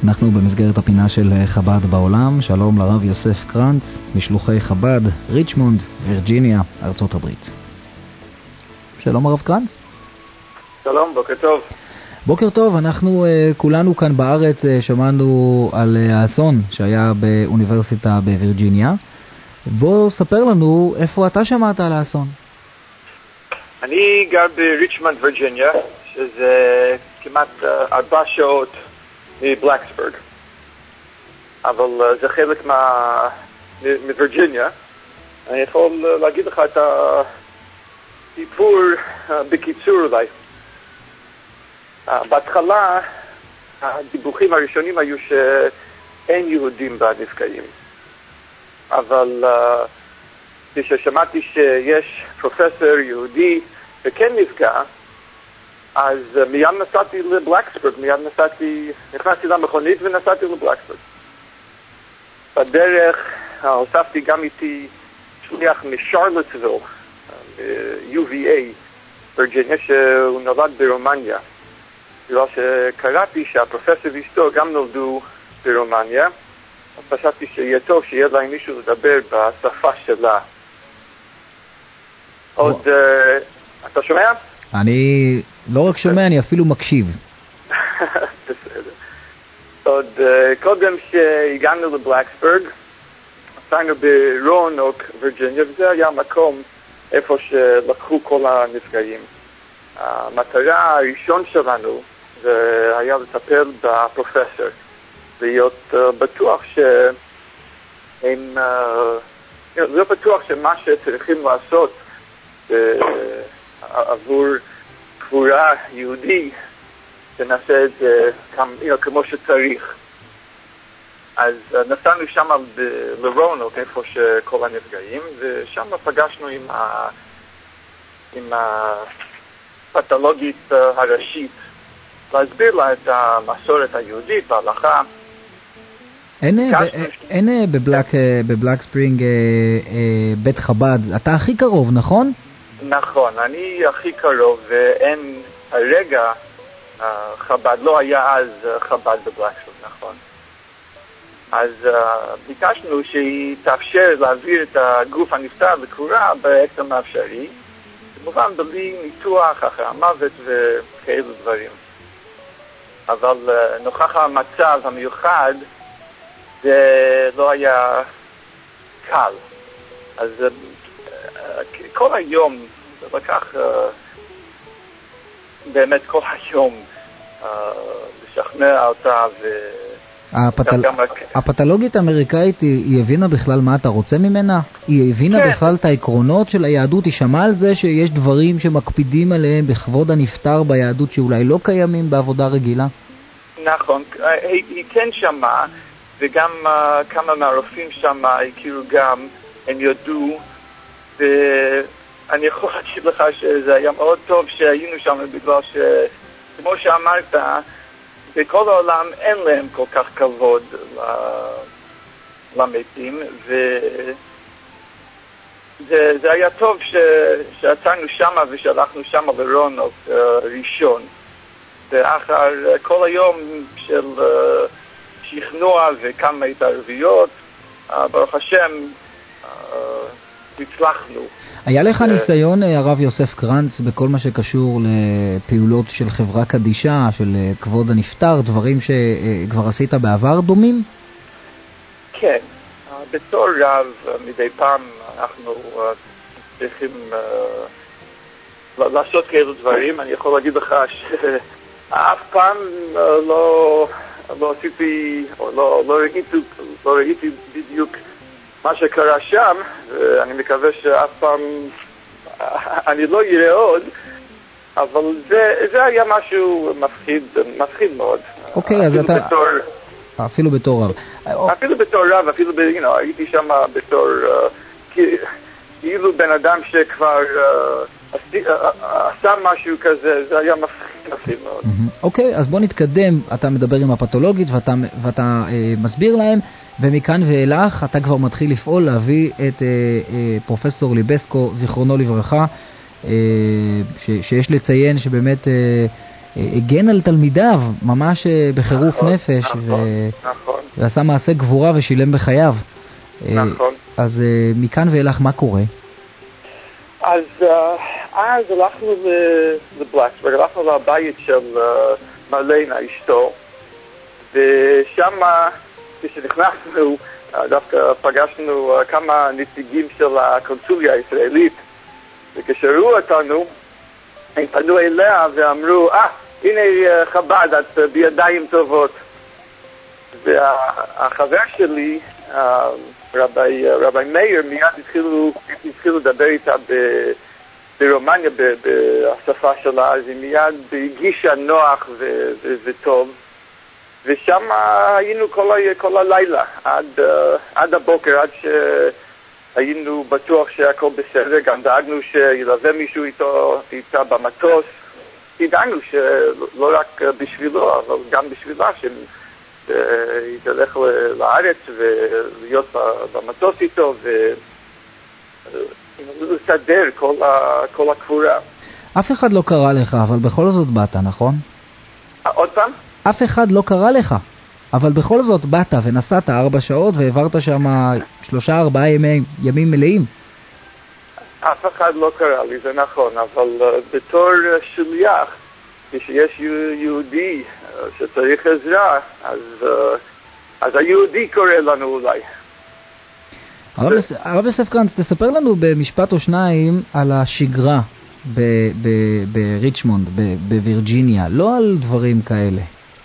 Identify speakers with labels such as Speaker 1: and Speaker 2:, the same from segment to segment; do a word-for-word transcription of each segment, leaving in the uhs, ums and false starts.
Speaker 1: אנחנו במסגרת הפינה של חב"ד בעולם. שלום לרב יוסף קרנץ, משלוחי חב"ד, ריצ'מונד, וירג'יניה, ארצות הברית. שלום הרב קרנץ.
Speaker 2: שלום, בוקר טוב.
Speaker 1: בוקר טוב, אנחנו uh, כולנו כאן בארץ uh, שמענו על uh, האסון שהיה באוניברסיטה בווירג'יניה. בוא ספר לנו איפה אתה שמעת על האסון.
Speaker 2: אני גר בריצ'מונד, וירג'יניה, שזה כמעט uh, ארבע שעות מבלקסבורג. אבל uh, זה חלק מה... מווירג'יניה. אני יכול uh, להגיד לך את הסיפור uh, בקיצור אולי. Uh, בהתחלה, הדיווחים הראשונים היו שאין יהודים בנפגעים. אבל uh, כששמעתי שיש פרופסור יהודי וכן נפגע, אז uh, מיד נסעתי לבלקסבורג, מיד נסעתי, נכנסתי למכונית ונסעתי לבלקסבורג. בדרך uh, הוספתי גם איתי שליח משרלוטסוויל, ב-יו וי איי, וירג'יניה, שהוא נולד ברומניה. בגלל שקראתי שהפרופסור ואשתו גם נולדו ברומניה, אז חשבתי שיהיה טוב שיהיה להם מישהו לדבר בשפה שלה. עוד, uh, אתה שומע?
Speaker 1: אני לא רק שומע, אני אפילו מקשיב.
Speaker 2: בסדר. עוד, uh, קודם שהגענו לבלקסבורג, עשינו ברונוק, וירג'יניה, וזה היה מקום איפה שלקחו כל הנפגעים. המטרה הראשון שלנו זה היה לטפל בפרופסור, להיות uh, בטוח שהם, uh, לא בטוח שמה שצריכים לעשות uh, עבור קבורה יהודי, שנעשה את זה כמו, you know, כמו שצריך. אז uh, נסענו שם ב- לרונוק, איפה שכל הנפגעים, ושם פגשנו עם ה... עם ה... פתולוגית הראשית, להסביר לה את המסורת היהודית, בהלכה.
Speaker 1: אין בבלק ספרינג בית חב"ד, אתה הכי קרוב, נכון?
Speaker 2: נכון, אני הכי קרוב, ואין הרגע חב"ד, לא היה אז חב"ד בבלק ספרינג, נכון. אז ביקשנו שהיא תאפשר להעביר את הגוף הנפטר לקבורה בהקדם האפשרי, כמובן בלי ניתוח אחרי המוות וכאלו דברים. אבל נוכח המצב המיוחד זה לא היה קל. אז כל היום, לקח באמת כל היום לשכנע אותה ו...
Speaker 1: הפתל... הפתולוגית האמריקאית היא, היא הבינה בכלל מה אתה רוצה ממנה? היא הבינה כן. בכלל את העקרונות של היהדות? היא שמעה על זה שיש דברים שמקפידים עליהם בכבוד הנפטר ביהדות שאולי לא קיימים בעבודה רגילה?
Speaker 2: נכון, היא, היא כן שמעה, וגם uh, כמה מהרופאים שם הכירו גם, הם יודעו, ואני יכול להגיד לך שזה היה מאוד טוב שהיינו שם, בגלל שכמו שאמרת, בכל העולם אין להם כל כך כבוד למתים, וזה זה היה טוב ש, שעצרנו שם ושלחנו שם לרונוק uh, ראשון. ואחר כל היום של uh, שכנוע וכמה התערביות, uh, ברוך השם, uh, הצלחנו.
Speaker 1: היה לך ניסיון, הרב יוסף קרנץ, בכל מה שקשור לפעולות של חברה קדישה, של כבוד הנפטר, דברים שכבר עשית בעבר דומים?
Speaker 2: כן, בתור רב מדי פעם אנחנו צריכים לעשות כאלו דברים. אני יכול להגיד לך שאף פעם לא עשיתי, לא ראיתי בדיוק מה שקרה שם, ואני מקווה שאף פעם אני לא אראה עוד, אבל זה, זה היה משהו מפחיד, מפחיד מאוד.
Speaker 1: אוקיי, אז אתה... בתור, אפילו בתור רב.
Speaker 2: אפילו בתור רב, אפילו, ב, you know, הייתי שם בתור, uh, כאילו בן אדם שכבר uh, עשה משהו כזה, זה היה מפחיד, מפחיד מאוד.
Speaker 1: אוקיי, אז בוא נתקדם, אתה מדבר עם הפתולוגית ואתה, ואתה אה, מסביר להם, ומכאן ואילך אתה כבר מתחיל לפעול להביא את אה, אה, פרופסור ליבסקו, זיכרונו לברכה, אה, ש, שיש לציין שבאמת אה, הגן על תלמידיו, ממש בחירוף
Speaker 2: נכון,
Speaker 1: נפש,
Speaker 2: נכון,
Speaker 1: ו...
Speaker 2: נכון.
Speaker 1: ועשה מעשה גבורה ושילם בחייו.
Speaker 2: נכון.
Speaker 1: אז מכאן ואילך מה קורה?
Speaker 2: אז אז הלכנו לבלקסברג, הלכנו לבית של מרלנה אשתו, ושם כשנכנסנו דווקא פגשנו כמה נציגים של הקונסוליה הישראלית, וכשראו אותנו הם פנו אליה ואמרו, אה, הנה חב"ד, את בידיים טובות. והחבר שלי, רבי, רבי מאיר, מיד התחילו, התחילו לדבר איתה ב, ברומניה, ב, בשפה שלה, אז היא מיד הגישה נוח ו, ו, וטוב. ושם היינו כל, ה, כל הלילה, עד, עד הבוקר, עד שהיינו בטוח שהכל בסדר. גם דאגנו שילווה מישהו איתו, איתה במטוס. דאגנו שלא רק בשבילו, אבל גם בשבילה, שהיא תלך לארץ ולהיות במטוס איתו ולסדר כל, כל הקבורה.
Speaker 1: אף אחד לא קרא לך, אבל בכל זאת באת, נכון?
Speaker 2: עוד פעם?
Speaker 1: אף אחד לא קרא לך, אבל בכל זאת באת ונסעת ארבע שעות והעברת שם שלושה ארבעה ימים, ימים מלאים.
Speaker 2: אף אחד לא קרא לי, זה נכון, אבל uh, בתור uh, שליח, כשיש יהודי uh, שצריך עזרה, אז, uh, אז היהודי קורא לנו אולי.
Speaker 1: הרב, ו... הרב יוסף קרנץ, תספר לנו במשפט או שניים על השגרה בריצ'מונד, בווירג'יניה, לא על דברים כאלה.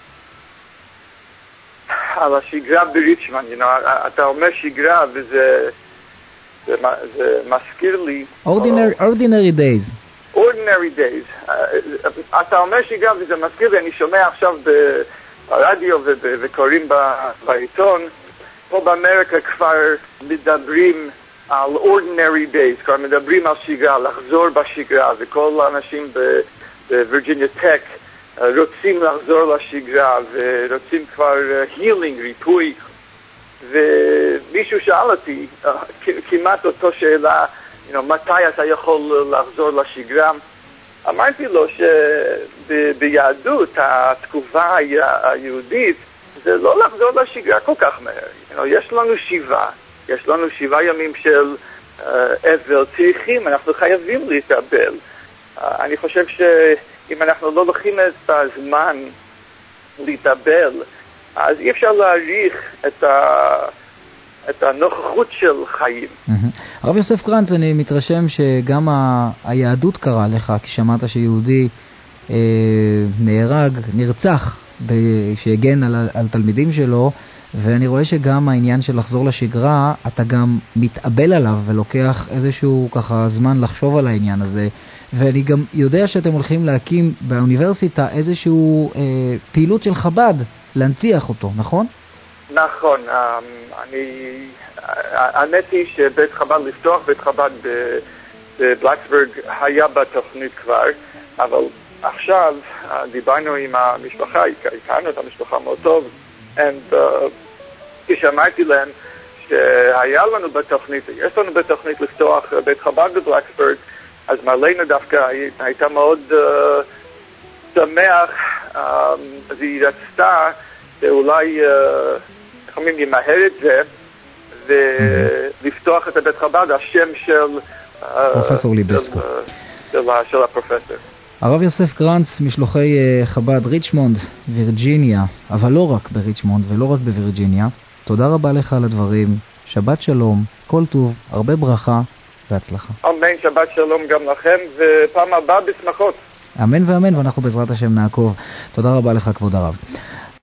Speaker 2: על השגרה בריצ'מונד, you know, אתה אומר שגרה וזה זה, זה מזכיר לי...
Speaker 1: Ordinary, ordinary days.
Speaker 2: Ordinary days. Uh, אתה אומר שגרה וזה מזכיר לי, אני שומע עכשיו ברדיו וקוראים בעיתון, פה באמריקה כבר מדברים על ordinary days, כבר מדברים על שגרה, לחזור בשגרה, וכל האנשים בווירג'יניה טק רוצים לחזור לשגרה, ורוצים כבר healing, ריפוי. ומישהו שאל אותי, כמעט אותו שאלה, you know, מתי אתה יכול לחזור לשגרה? אמרתי לו שביהדות, התקופה היהודית, זה לא לחזור לשגרה כל כך מהר. You know, יש לנו שבעה, יש לנו שבעה ימים של uh, אבל, צריכים, אנחנו חייבים להתאבל. Uh, אני חושב שאם אנחנו לא לוקחים את הזמן להתאבל, אז אי אפשר להעריך את, ה... את הנוכחות של חיים.
Speaker 1: הרב יוסף קרנץ, אני מתרשם שגם ה... היהדות קרא לך, כי שמעת שיהודי אה, נהרג, נרצח, ב... שהגן על, על תלמידים שלו, ואני רואה שגם העניין של לחזור לשגרה, אתה גם מתאבל עליו ולוקח איזשהו ככה זמן לחשוב על העניין הזה. ואני גם יודע שאתם הולכים להקים באוניברסיטה איזשהו אה, פעילות של חב"ד, להנציח אותו, נכון?
Speaker 2: נכון. אני... האמת היא שבית חב"ד, לפתוח בית חב"ד בבלקסברג היה בתוכנית כבר, אבל עכשיו דיברנו עם המשפחה, הכרנו את המשפחה מאוד טוב, כשאמרתי להם שהיה לנו בתוכנית, יש לנו בתוכנית לפתוח בית חב"ד בבלקסברג, אז מרלנה דווקא הייתה מאוד שמח, אז היא רצתה שאולי יכולים למהר את זה ולפתוח את הבית חב"ד, השם של
Speaker 1: פרופסור ליבסקו,
Speaker 2: של הפרופסור.
Speaker 1: הרב יוסף קרנץ, משלוחי חב"ד ריצ'מונד, וירג'יניה, אבל לא רק בריצ'מונד ולא רק בווירג'יניה, תודה רבה לך על הדברים, שבת שלום, כל טוב, הרבה ברכה והצלחה.
Speaker 2: אמן, שבת שלום גם לכם, ופעם הבאה בשמחות.
Speaker 1: אמן ואמן, ואנחנו בעזרת השם נעקוב. תודה רבה לך כבוד הרב.